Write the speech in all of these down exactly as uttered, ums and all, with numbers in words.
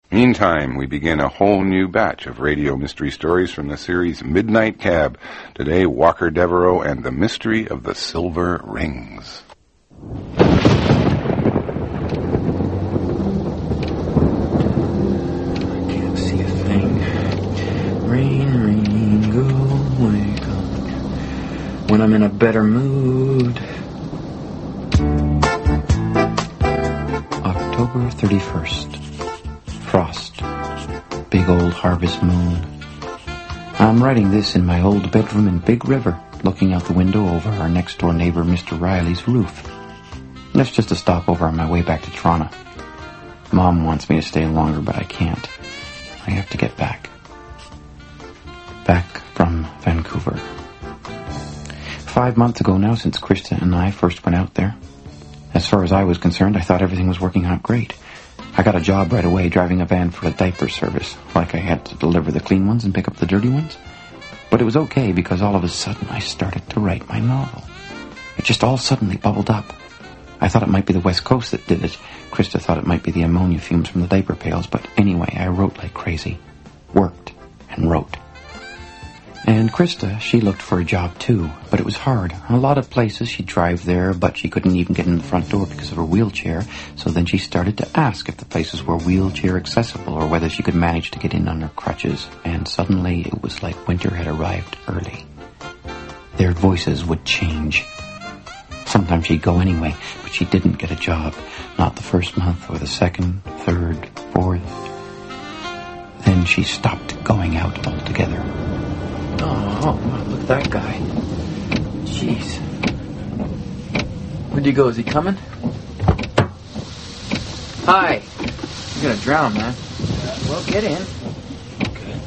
Meantime, we begin a whole new batch of radio mystery stories from the series Midnight Cab. Today, Walker Devereaux and the Mystery of the Silver Rings. I can't see a thing. Rain, rain, go away, come when I'm in a better mood. October thirty-first. Frost. Big old harvest moon. I'm writing this in my old bedroom in Big River, looking out the window over our next-door neighbor Mister Riley's roof. That's just a stopover on my way back to Toronto. Mom wants me to stay longer, but I can't. I have to get back. Back from Vancouver. Five months ago now since Krista and I first went out there. As far as I was concerned, I thought everything was working out great. I got a job right away driving a van for a diaper service, like I had to deliver the clean ones and pick up the dirty ones. But it was okay because all of a sudden I started to write my novel. It just all suddenly bubbled up. I thought it might be the West Coast that did it. Krista thought it might be the ammonia fumes from the diaper pails, but anyway, I wrote like crazy. Worked and wrote. And Krista, she looked for a job too, but it was hard. A lot of places she'd drive there, but she couldn't even get in the front door because of her wheelchair, so then she started to ask if the places were wheelchair accessible or whether she could manage to get in on her crutches, and suddenly it was like winter had arrived early. Their voices would change. Sometimes she'd go anyway, but she didn't get a job. Not the first month or the second, third, fourth. Then she stopped going out altogether. Oh, look at that guy. Jeez. Where'd he go? Is he coming? Hi. You're gonna drown, man. Well, get in. Okay.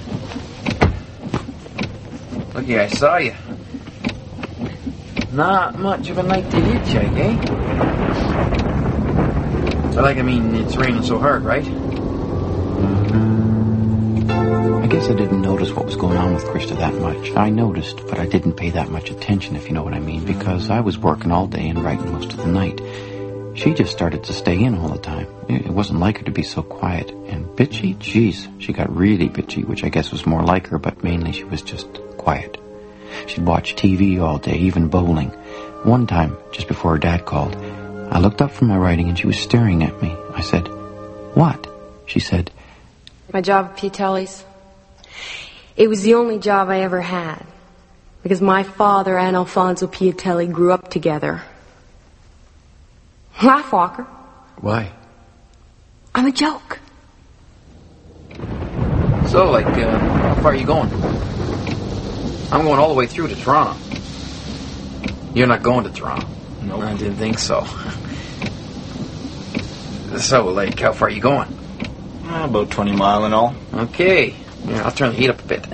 Looky, I saw you. Not much of a night to hitchhike, eh? Like, I mean, it's raining so hard, right? I guess I didn't notice what was going on with Krista that much. I noticed, but I didn't pay that much attention, if you know what I mean, because I was working all day and writing most of the night. She just started to stay in all the time. It wasn't like her to be so quiet. And bitchy? Jeez, she got really bitchy, which I guess was more like her, but mainly she was just quiet. She'd watch T V all day, even bowling. One time, just before her dad called, I looked up from my writing and she was staring at me. I said, "What?" She said, "My job at Piatelli's. It was the only job I ever had, because my father and Alfonso Piatelli grew up together." Laugh, Walker. Why? I'm a joke. So, like, uh, how far are you going? I'm going all the way through to Toronto. You're not going to Toronto? No, nope. I didn't think so. So, like, how far are you going? Uh, about twenty mile and all. Okay. Yeah, I'll turn the heat up a bit.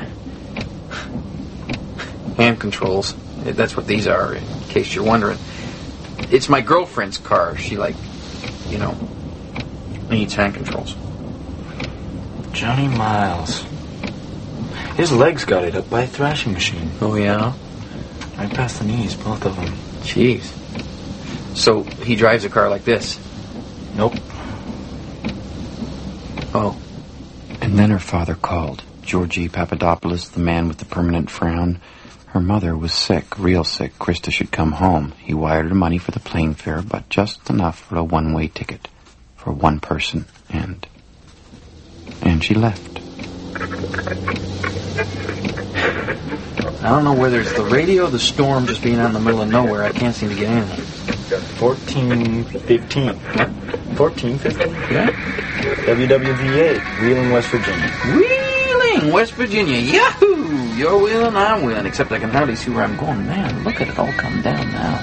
Hand controls. That's what these are, in case you're wondering. It's my girlfriend's car. She, like, you know, needs hand controls. Johnny Miles. His legs got it up by a thrashing machine. Oh, yeah? Right past the knees, both of them. Jeez. So, he drives a car like this? Nope. Oh. And then her father called. Georgie Papadopoulos, the man with the permanent frown. Her mother was sick, real sick. Krista should come home. He wired her money for the plane fare, but just enough for a one-way ticket. For one person. And... And she left. I don't know whether it's the radio or the storm just being out in the middle of nowhere. I can't seem to get anything. fourteen fifteen. What? fourteen fifteen? Yeah? W W V A, Wheeling, West Virginia. Wheeling, West Virginia. Yahoo! You're wheeling, I'm wheeling. Except I can hardly see where I'm going. Man, look at it all come down now.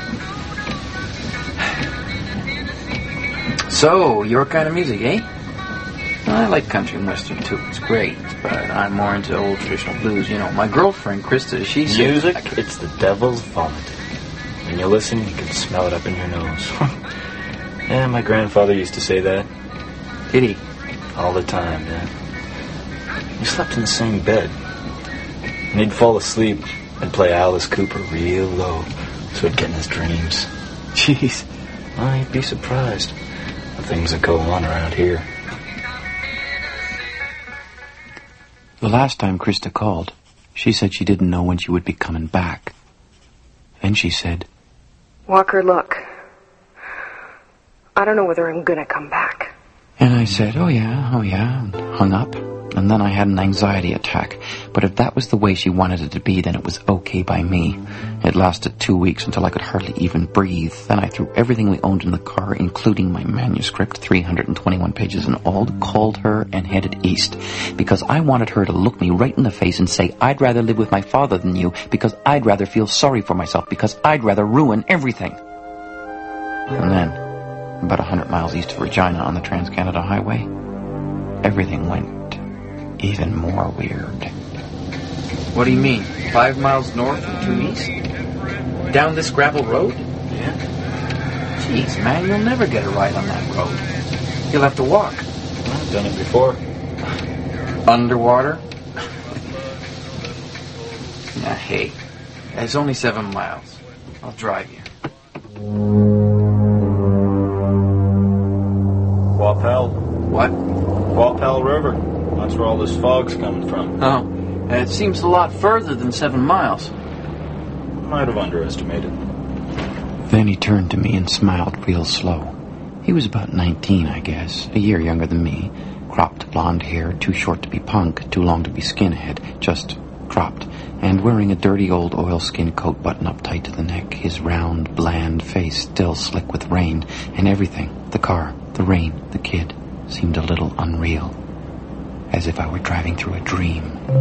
So, your kind of music, eh? I like country and western, too. It's great. But I'm more into old traditional blues. You know, my girlfriend, Krista, she said... Music, could... it's the devil's vomit. When you listen, you can smell it up in your nose. Yeah, my grandfather used to say that. Did he? All the time, man. We slept in the same bed. And he'd fall asleep and play Alice Cooper real low, so he'd get in his dreams. Jeez. Well, you'd be surprised the things that go on around here. The last time Krista called, she said she didn't know when she would be coming back. Then she said, Walker, look. I don't know whether I'm gonna come back. And I said, oh yeah, oh yeah, and hung up. And then I had an anxiety attack. But if that was the way she wanted it to be, then it was okay by me. It lasted two weeks until I could hardly even breathe. Then I threw everything we owned in the car, including my manuscript, three hundred twenty-one pages in all, called her and headed east. Because I wanted her to look me right in the face and say, I'd rather live with my father than you, because I'd rather feel sorry for myself, because I'd rather ruin everything. And then, about a hundred miles east of Regina on the Trans-Canada Highway, everything went even more weird. What do you mean? Five miles north and two east? Down this gravel road? Yeah. Jeez, man, you'll never get a ride on that road. You'll have to walk. I've done it before. Underwater? Nah, hey, it's only seven miles. I'll drive you. Wapel. What? Wapel River. That's where all this fog's coming from. Oh, it seems a lot further than seven miles. Might have underestimated. Then he turned to me and smiled real slow. He was about nineteen, I guess, a year younger than me. Cropped blonde hair, too short to be punk, too long to be skinhead, just cropped. And wearing a dirty old oilskin coat buttoned up tight to the neck, his round, bland face still slick with rain, and everything, the car, the rain, the kid, seemed a little unreal. As if I were driving through a dream.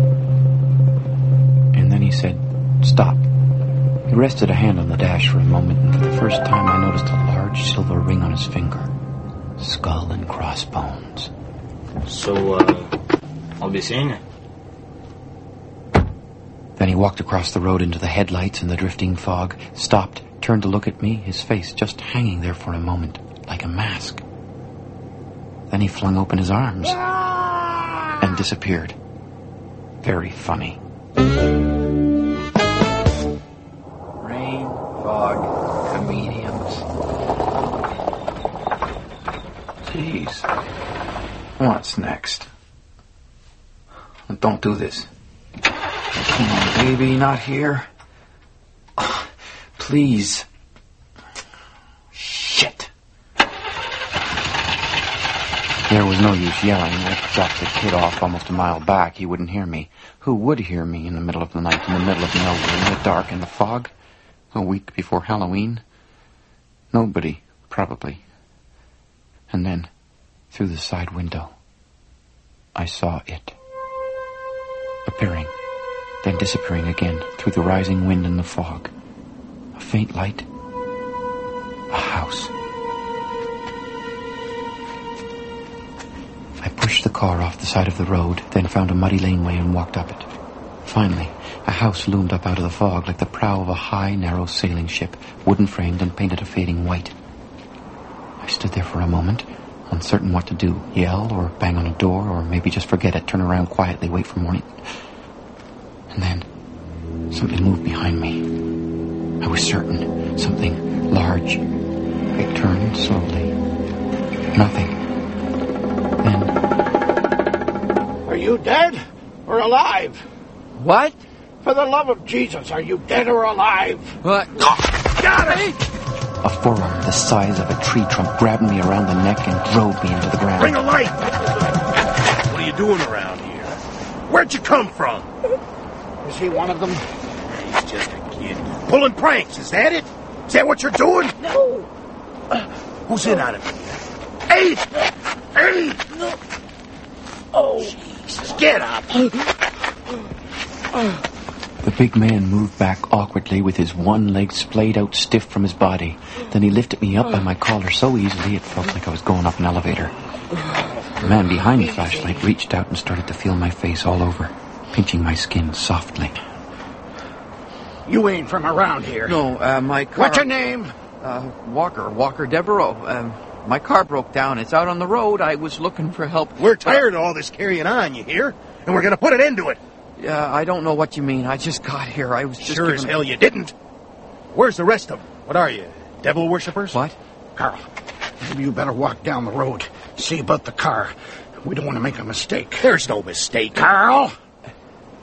And then he said, stop. He rested a hand on the dash for a moment, and for the first time I noticed a large silver ring on his finger. Skull and crossbones. So, uh, I'll be seeing you. Then he walked across the road into the headlights and the drifting fog, stopped, turned to look at me, his face just hanging there for a moment, like a mask. Then he flung open his arms and disappeared. Very funny. Rain, fog, comedians. Jeez. What's next? Don't do this. Come on, baby, not here. Please. Shit. There was no use yelling. I dropped the kid off almost a mile back. He wouldn't hear me. Who would hear me in the middle of the night, in the middle of nowhere, in the dark, in the fog? A week before Halloween? Nobody, probably. And then, through the side window, I saw it. Appearing, then disappearing again through the rising wind and the fog. A faint light. A house. I pushed the car off the side of the road, then found a muddy laneway and walked up it. Finally, a house loomed up out of the fog like the prow of a high, narrow sailing ship, wooden-framed and painted a fading white. I stood there for a moment, uncertain what to do. Yell, or bang on a door, or maybe just forget it, turn around quietly, wait for morning. And then, something moved behind me. I was certain. Something large. I turned slowly. Nothing. Then... Are you dead or alive? What? For the love of Jesus, are you dead or alive? What? Oh, got it! A forearm the size of a tree trunk grabbed me around the neck and drove me into the ground. Bring a light! What are you doing around here? Where'd you come from? Is he one of them? He's just a kid. Pulling pranks, is that it? Is that what you're doing? No. Uh, who's in on it? Hey! Hey! No. Oh, Jesus, get up! The big man moved back awkwardly with his one leg splayed out stiff from his body. Then he lifted me up by my collar so easily it felt like I was going up an elevator. The man behind the flashlight reached out and started to feel my face all over, pinching my skin softly. You ain't from around here. No, uh, my car... What's your name? Uh, Walker, Walker Devereaux. Um, my car broke down. It's out on the road. I was looking for help. We're tired of all this carrying on, you hear? And we're gonna put an end to it. Yeah, I don't know what you mean. I just got here. I was just Sure giving... as hell you didn't. Where's the rest of them? What are you, devil worshippers? What? Carl, maybe you better walk down the road. See about the car. We don't want to make a mistake. There's no mistake. Carl!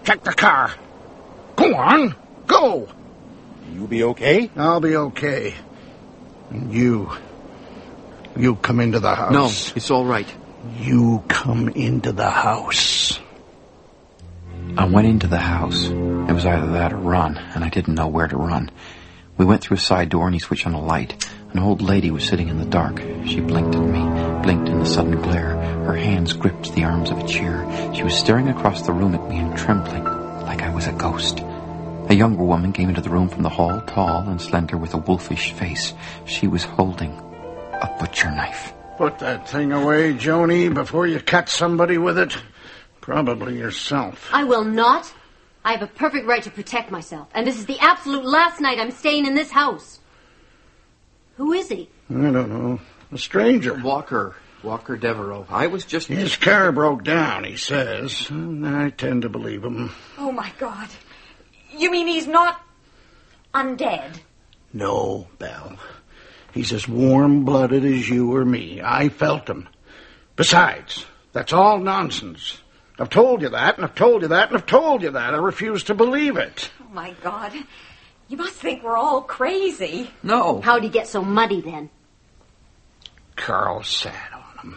Check the car. Go on. Go. You be okay? I'll be okay. And you... You come into the house. No, it's all right. You come into the house. I went into the house. It was either that or run, and I didn't know where to run. We went through a side door, and he switched on a light. An old lady was sitting in the dark. She blinked at me, blinked in the sudden glare. Her hands gripped the arms of a chair. She was staring across the room at me and trembling, like I was a ghost. A younger woman came into the room from the hall, tall and slender with a wolfish face. She was holding a butcher knife. Put that thing away, Joni, before you cut somebody with it. Probably yourself. I will not. I have a perfect right to protect myself, and this is the absolute last night I'm staying in this house. Who is he? I don't know. A stranger. Walker. Walker Devereaux. I was just... His car broke down, he says. And I tend to believe him. Oh, my God. You mean he's not undead? No, Belle. He's as warm-blooded as you or me. I felt him. Besides, that's all nonsense. I've told you that, and I've told you that, and I've told you that. I refuse to believe it. Oh, my God. You must think we're all crazy. No. How'd he get so muddy then? Carl sat on him.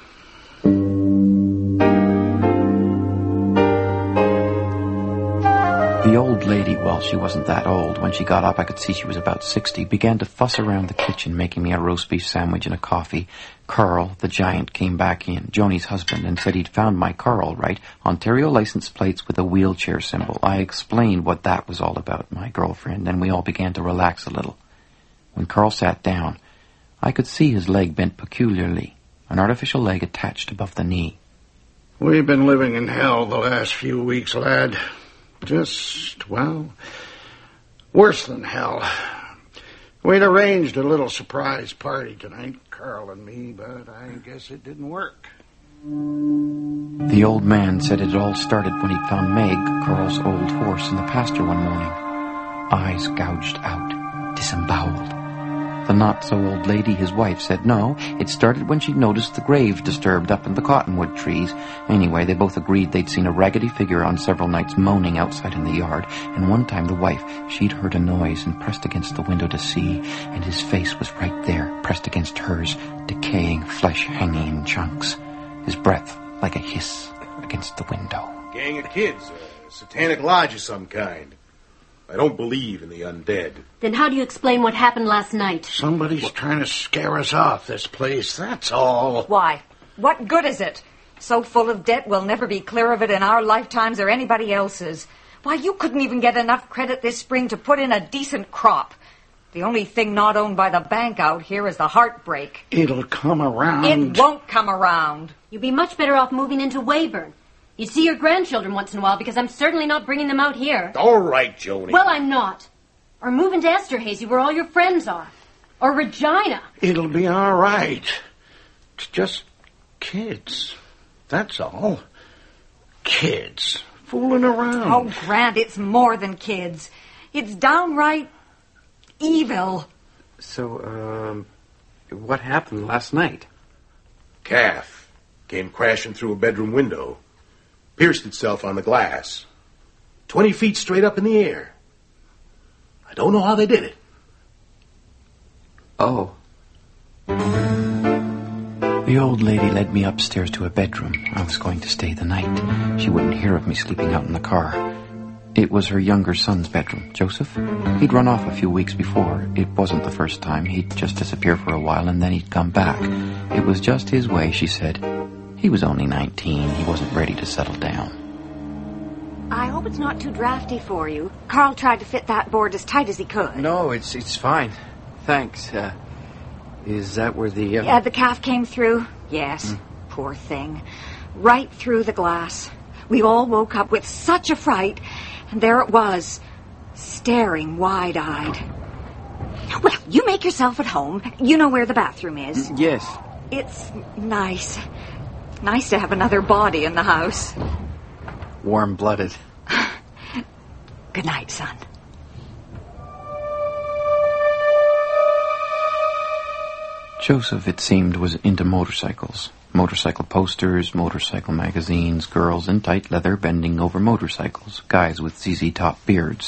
The old lady, well, she wasn't that old. When she got up, I could see she was about sixty, began to fuss around the kitchen, making me a roast beef sandwich and a coffee. Carl, the giant, came back in, Joni's husband, and said he'd found my car all right, Ontario license plates with a wheelchair symbol. I explained what that was all about, my girlfriend, and we all began to relax a little. When Carl sat down, I could see his leg bent peculiarly, an artificial leg attached above the knee. We've been living in hell the last few weeks, lad. Just, well, worse than hell. We'd arranged a little surprise party tonight, Carl and me, but I guess it didn't work. The old man said it all started when he found Meg, Carl's old horse, in the pasture one morning. Eyes gouged out, disemboweled. The not-so-old lady, his wife, said no, it started when she noticed the grave disturbed up in the cottonwood trees. Anyway, they both agreed they'd seen a raggedy figure on several nights moaning outside in the yard, and one time the wife, she'd heard a noise and pressed against the window to see, and his face was right there, pressed against hers, decaying flesh hanging in chunks, his breath like a hiss against the window. Gang of kids, a satanic lodge of some kind. I don't believe in the undead. Then how do you explain what happened last night? Somebody's trying to scare us off this place, that's all. Why? What good is it? So full of debt we'll never be clear of it in our lifetimes or anybody else's. Why, you couldn't even get enough credit this spring to put in a decent crop. The only thing not owned by the bank out here is the heartbreak. It'll come around. It won't come around. You'd be much better off moving into Weyburn. You'd see your grandchildren once in a while, because I'm certainly not bringing them out here. All right, Joni. Well, I'm not. Or move into Esterhazy, where all your friends are. Or Regina. It'll be all right. It's just kids. That's all. Kids. Fooling around. Oh, Grant, it's more than kids. It's downright evil. So, um, what happened last night? Calf came crashing through a bedroom window. Pierced itself on the glass. Twenty feet straight up in the air. I don't know how they did it. Oh. The old lady led me upstairs to a bedroom. I was going to stay the night. She wouldn't hear of me sleeping out in the car. It was her younger son's bedroom, Joseph. He'd run off a few weeks before. It wasn't the first time. He'd just disappear for a while, and then he'd come back. It was just his way, she said. He was only nineteen. He wasn't ready to settle down. I hope it's not too drafty for you. Carl tried to fit that board as tight as he could. No, it's it's fine. Thanks. Uh, is that where the... Uh... Yeah, the calf came through? Yes. Mm. Poor thing. Right through the glass. We all woke up with such a fright, and there it was, staring wide-eyed. Well, you make yourself at home. You know where the bathroom is. Yes. It's nice. Nice to have another body in the house. Warm-blooded. Good night, son. Joseph, it seemed, was into motorcycles. Motorcycle posters, motorcycle magazines, girls in tight leather bending over motorcycles, guys with Z Z Top beards.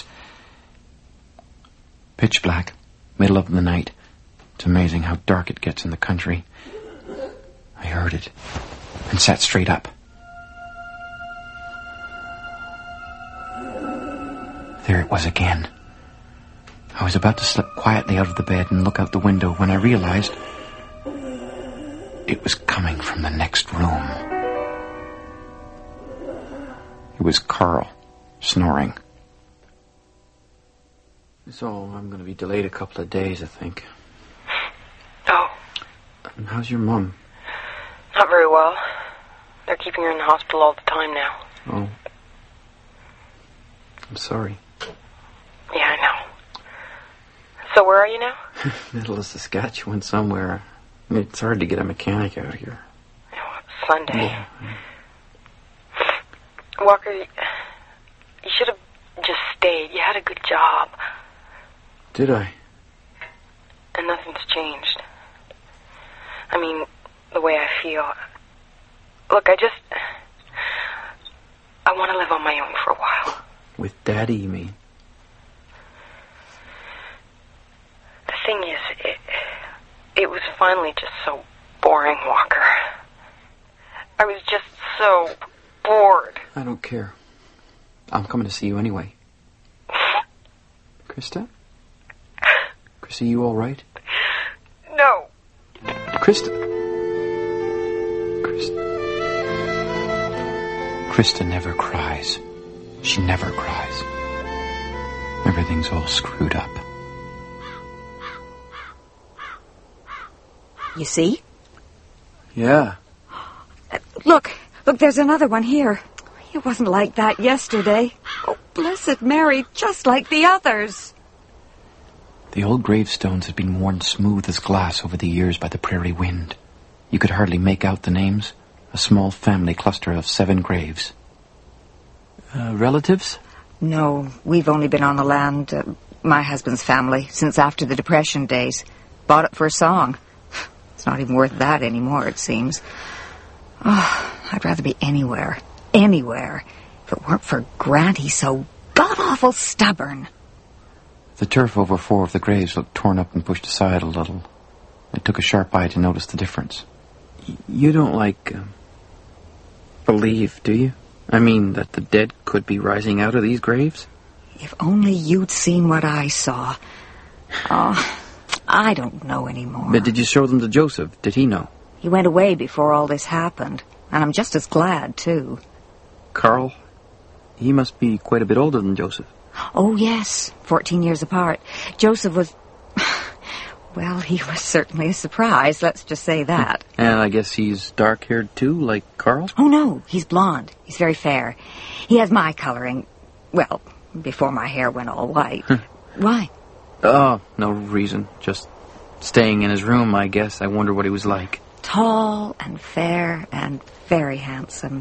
Pitch black, middle of the night. It's amazing how dark it gets in the country. I heard it and sat straight up. There it was again. I was about to slip quietly out of the bed and look out the window when I realized it was coming from the next room. It was Carl, snoring. So I'm going to be delayed a couple of days, I think. Oh. Um, how's your mum? Not very well. They're keeping her in the hospital all the time now. Oh. I'm sorry. Yeah, I know. So where are you now? Middle of Saskatchewan somewhere. It's hard to get a mechanic out here. Oh, it's Sunday. Yeah. Walker, you should have just stayed. You had a good job. Did I? And nothing's changed. I mean, the way I feel. Look, I just... I want to live on my own for a while. With Daddy, you mean? The thing is, it, it was finally just so boring, Walker. I was just so bored. I don't care. I'm coming to see you anyway. Krista? Krista, you all right? No. Krista. Krista. Krista never cries. She never cries. Everything's all screwed up. You see? Yeah. Uh, look, look, there's another one here. It wasn't like that yesterday. Oh, blessed Mary, just like the others. The old gravestones had been worn smooth as glass over the years by the prairie wind. You could hardly make out the names. A small family cluster of seven graves. Uh, relatives? No, we've only been on the land, uh, my husband's family, since after the Depression days. Bought it for a song. It's not even worth that anymore, it seems. Oh, I'd rather be anywhere, anywhere, if it weren't for Grant. He's so god-awful stubborn. The turf over four of the graves looked torn up and pushed aside a little. It took a sharp eye to notice the difference. Y- you don't, like, uh, believe, do you? I mean, that the dead could be rising out of these graves? If only you'd seen what I saw. Oh, I don't know anymore. But did you show them to Joseph? Did he know? He went away before all this happened, and I'm just as glad, too. Carl? He must be quite a bit older than Joseph. Oh, yes, fourteen years apart. Joseph was... Well, he was certainly a surprise, let's just say that. And I guess he's dark-haired, too, like Carl? Oh, no, he's blonde. He's very fair. He has my coloring. Well, before my hair went all white. Why? Oh, no reason. Just staying in his room, I guess. I wonder what he was like. Tall and fair and very handsome.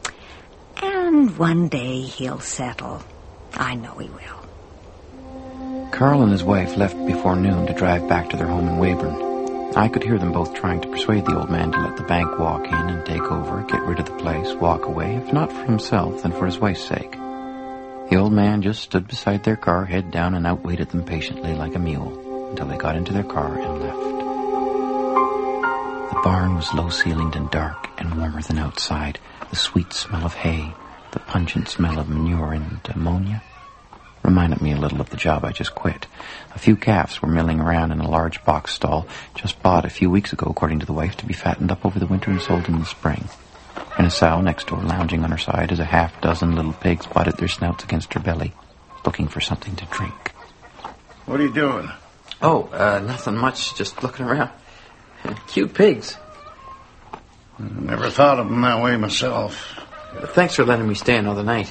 And one day he'll settle. I know he will. Carl and his wife left before noon to drive back to their home in Weyburn. I could hear them both trying to persuade the old man to let the bank walk in and take over, get rid of the place, walk away, if not for himself, then for his wife's sake. The old man just stood beside their car, head down, and outwaited them patiently like a mule, until they got into their car and left. The barn was low-ceilinged and dark, and warmer than outside. The sweet smell of hay, the pungent smell of manure and ammonia, reminded me a little of the job I just quit. A few calves were milling around in a large box stall, just bought a few weeks ago, according to the wife, to be fattened up over the winter and sold in the spring. And a sow next door, lounging on her side as a half-dozen little pigs butted their snouts against her belly, looking for something to drink. What are you doing? Oh, uh, nothing much, just looking around. Cute pigs. Never thought of them that way myself. Thanks for letting me stay another night.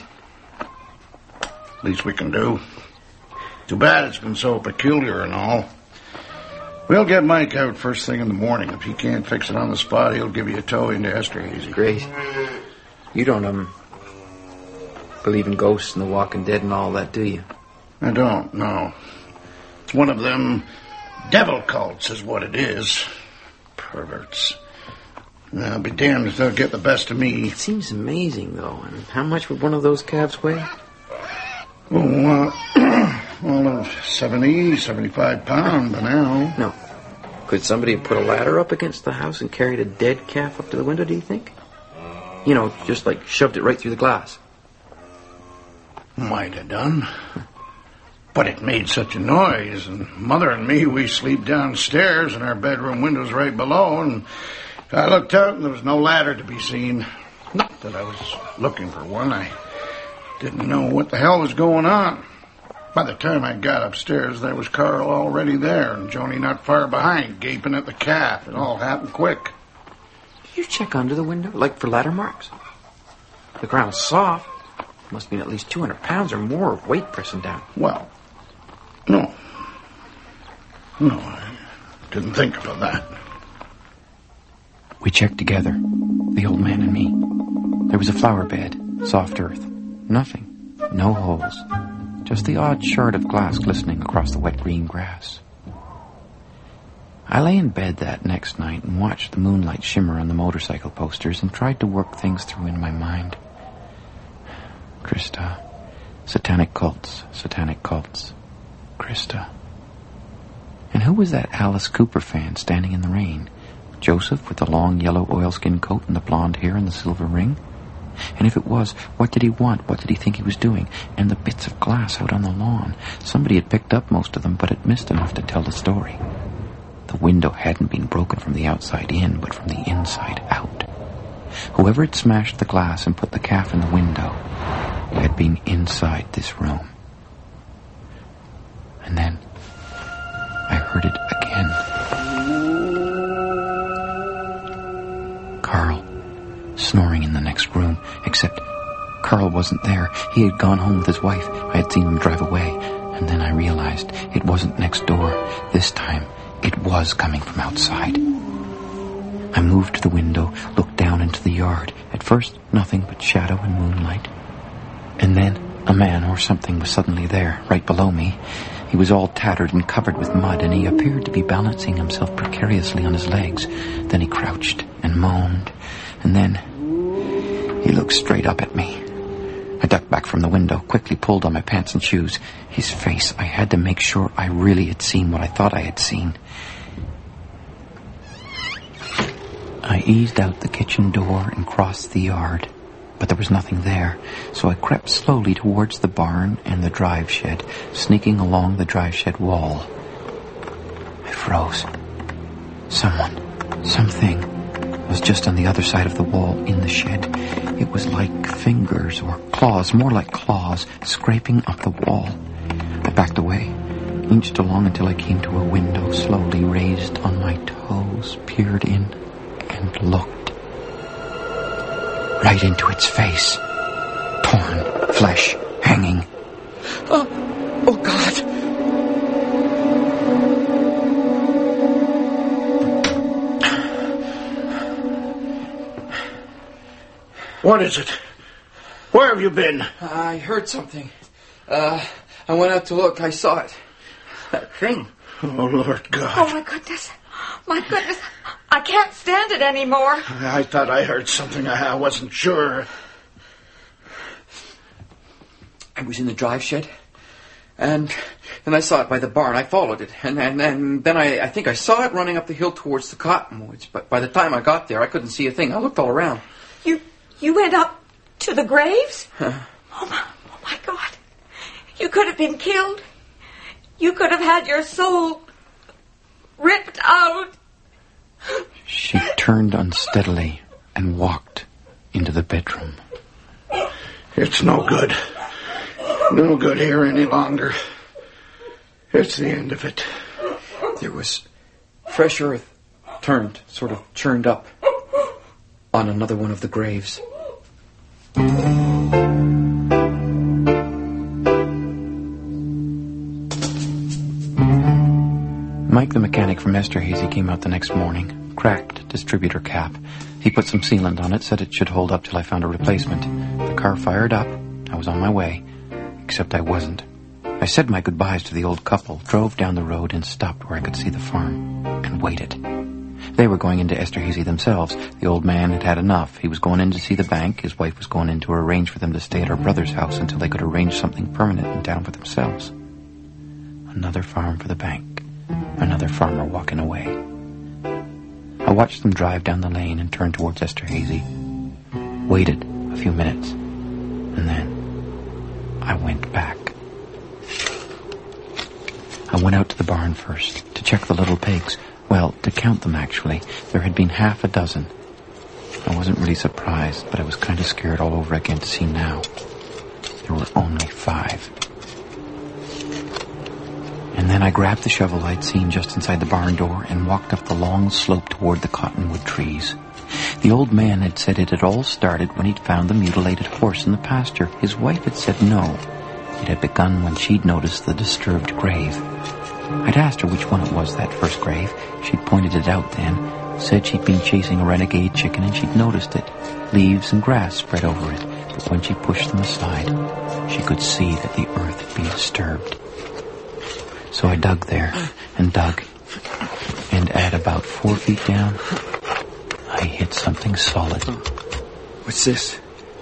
Least we can do. Too bad it's been so peculiar and all. We'll get Mike out first thing in the morning. If he can't fix it on the spot, he'll give you a tow into Esterhazy. Great. You don't, um, believe in ghosts and the walking dead and all that, do you? I don't, no. It's one of them devil cults is what it is. Perverts. I'll be damned if they'll get the best of me. It seems amazing, though. And how much would one of those calves weigh? Oh, uh, well, seventy, seventy-five pounds by now. No. Could somebody have put a ladder up against the house and carried a dead calf up to the window, do you think? You know, just like shoved it right through the glass. Might have done. But it made such a noise, and Mother and me, we sleep downstairs, and our bedroom window's right below, and I looked out, and there was no ladder to be seen. Not that I was looking for one. I didn't know what the hell was going on. By the time I got upstairs, there was Carl already there, and Joni not far behind, gaping at the calf. It all happened quick. Did you check under the window, like for ladder marks? The ground's soft. Must mean at least two hundred pounds or more of weight pressing down. Well, no. No, I didn't think about that. We checked together, the old man and me. There was a flower bed, soft earth. Nothing. No holes. Just the odd shard of glass glistening across the wet green grass. I lay in bed that next night and watched the moonlight shimmer on the motorcycle posters and tried to work things through in my mind. Krista. Satanic cults. Satanic cults. Krista. And who was that Alice Cooper fan standing in the rain? Joseph with the long yellow oilskin coat and the blonde hair and the silver ring? And if it was, what did he want? What did he think he was doing? And the bits of glass out on the lawn. Somebody had picked up most of them, but had missed enough to tell the story. The window hadn't been broken from the outside in, but from the inside out. Whoever had smashed the glass and put the calf in the window had been inside this room. And then I heard it again. Carl, snoring in the next room, except Carl wasn't there. He had gone home with his wife. I had seen him drive away, and then I realized it wasn't next door. This time, it was coming from outside. I moved to the window, looked down into the yard. At first, nothing but shadow and moonlight. And then, a man or something was suddenly there, right below me. He was all tattered and covered with mud, and he appeared to be balancing himself precariously on his legs. Then he crouched and moaned, and then he looked straight up at me. I ducked back from the window, quickly pulled on my pants and shoes. His face, I had to make sure I really had seen what I thought I had seen. I eased out the kitchen door and crossed the yard, but there was nothing there, so I crept slowly towards the barn and the drive shed, sneaking along the drive shed wall. I froze. Someone, something, was just on the other side of the wall in the shed. It was like fingers or claws, more like claws, scraping up the wall. I backed away, inched along until I came to a window, slowly raised on my toes, peered in, and looked. Right into its face. Torn, flesh, hanging. Oh, oh God! What is it? Where have you been? I heard something. Uh, I went out to look. I saw it. That thing. Oh, Lord God. Oh, my goodness. My goodness. I can't stand it anymore. I thought I heard something. I wasn't sure. I was in the drive shed, and then I saw it by the barn. I followed it, and, and, and then I, I think I saw it running up the hill towards the cottonwoods, but by the time I got there, I couldn't see a thing. I looked all around. You you went up to the graves? Huh. Oh, my, oh, my God. You could have been killed. You could have had your soul ripped out. She turned unsteadily and walked into the bedroom. It's no good. No good here any longer. It's the end of it. There was fresh earth turned, sort of churned up on another one of the graves. Mike, the mechanic from Esterhazy, came out the next morning. Cracked distributor cap. He put some sealant on it, said it should hold up till I found a replacement. The car fired up. I was on my way. Except I wasn't. I said my goodbyes to the old couple, drove down the road and stopped where I could see the farm, and waited. They were going into Esterhazy themselves. The old man had had enough. He was going in to see the bank. His wife was going in to arrange for them to stay at her brother's house until they could arrange something permanent in town for themselves. Another farm for the bank. Another farmer walking away. I watched them drive down the lane and turn towards Esterhazy. Waited a few minutes. And then I went back. I went out to the barn first to check the little pigs. Well, to count them, actually. There had been half a dozen. I wasn't really surprised, but I was kind of scared all over again to see now. There were only five. And then I grabbed the shovel I'd seen just inside the barn door and walked up the long slope toward the cottonwood trees. The old man had said it had all started when he'd found the mutilated horse in the pasture. His wife had said no. It had begun when she'd noticed the disturbed grave. I'd asked her which one it was, that first grave. She'd pointed it out then, said she'd been chasing a renegade chicken and she'd noticed it. Leaves and grass spread over it, but when she pushed them aside, she could see that the earth had been disturbed. So I dug there, and dug, and at about four feet down, I hit something solid. What's this?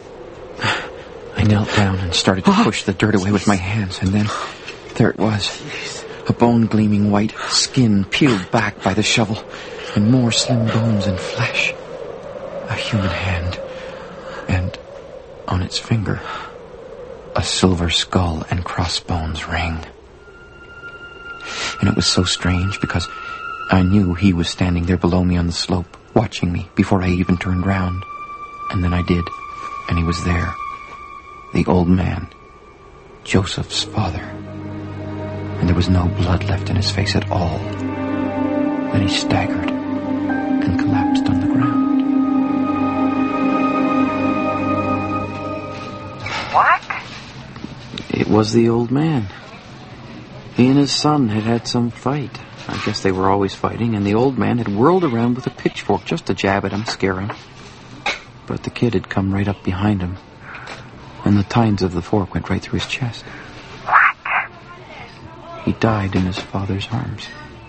I knelt down and started to push the dirt away with my hands, and then there it was. A bone gleaming white, skin peeled back by the shovel, and more slim bones and flesh. A human hand, and on its finger, a silver skull and crossbones ring. And it was so strange because I knew he was standing there below me on the slope, watching me before I even turned round. And then I did, and he was there. The old man, Joseph's father. And there was no blood left in his face at all. Then he staggered and collapsed on the ground. What? It was the old man. He and his son had had some fight. I guess they were always fighting, and the old man had whirled around with a pitchfork just to jab at him, scare him. But the kid had come right up behind him, and the tines of the fork went right through his chest. What? He died in his father's arms.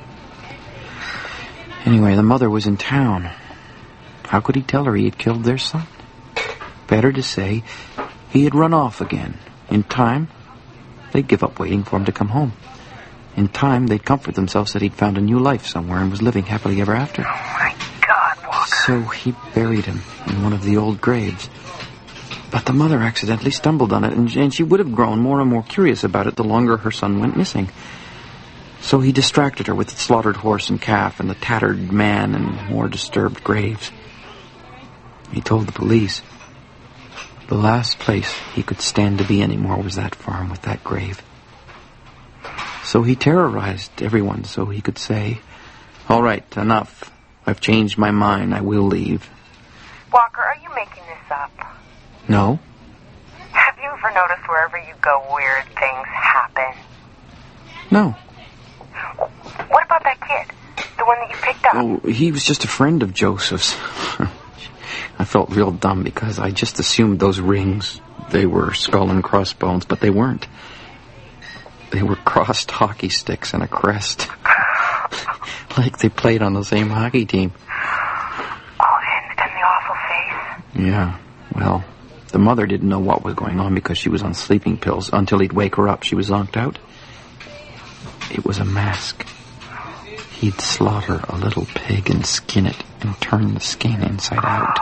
Anyway, the mother was in town. How could he tell her he had killed their son? Better to say he had run off again. In time, they'd give up waiting for him to come home. In time, they'd comfort themselves that he'd found a new life somewhere and was living happily ever after. Oh, my God, Walker. So he buried him in one of the old graves. But the mother accidentally stumbled on it, and, and she would have grown more and more curious about it the longer her son went missing. So he distracted her with the slaughtered horse and calf and the tattered man and more disturbed graves. He told the police. The last place he could stand to be anymore was that farm with that grave. So he terrorized everyone so he could say, "All right, enough. I've changed my mind. I will leave." Walker, are you making this up? No. Have you ever noticed wherever you go, weird things happen? No. What about that kid? The one that you picked up? Oh, he was just a friend of Joseph's. I felt real dumb because I just assumed those rings, they were skull and crossbones, but they weren't. They were crossed hockey sticks and a crest. Like they played on the same hockey team. Oh, and, and the awful face? Yeah, well, the mother didn't know what was going on because she was on sleeping pills. Until he'd wake her up, she was zonked out. It was a mask. He'd slaughter a little pig and skin it and turn the skin inside out.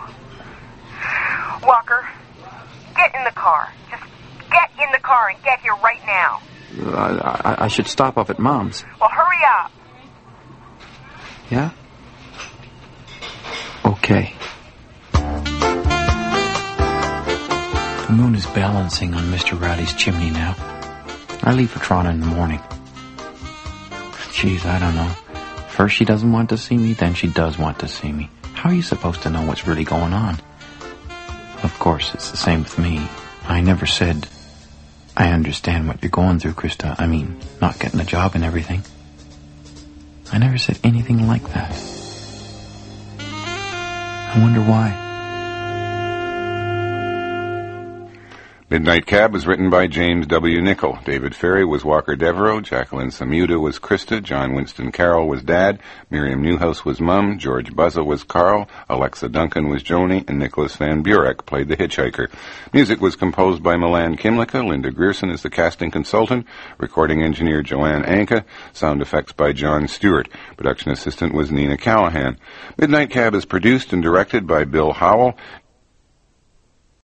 Walker, get in the car. Just get in the car and get here right now. Uh, I, I should stop off at Mom's. Well, hurry up. Yeah? Okay. The moon is balancing on Mister Rowdy's chimney now. I leave for Toronto in the morning. Geez, I don't know. First she doesn't want to see me, then she does want to see me. How are you supposed to know what's really going on? Of course, it's the same with me. I never said, "I understand what you're going through, Krista. I mean, not getting a job and everything." I never said anything like that. I wonder why. Midnight Cab was written by James W. Nichol. David Ferry was Walker Devereaux. Jacqueline Samuda was Krista. John Winston Carroll was Dad. Miriam Newhouse was Mum. George Buzza was Carl. Alexa Duncan was Joni. And Nicholas Van Burek played the hitchhiker. Music was composed by Milan Kimlicka. Linda Grierson is the casting consultant. Recording engineer Joanne Anka. Sound effects by John Stewart. Production assistant was Nina Callahan. Midnight Cab is produced and directed by Bill Howell.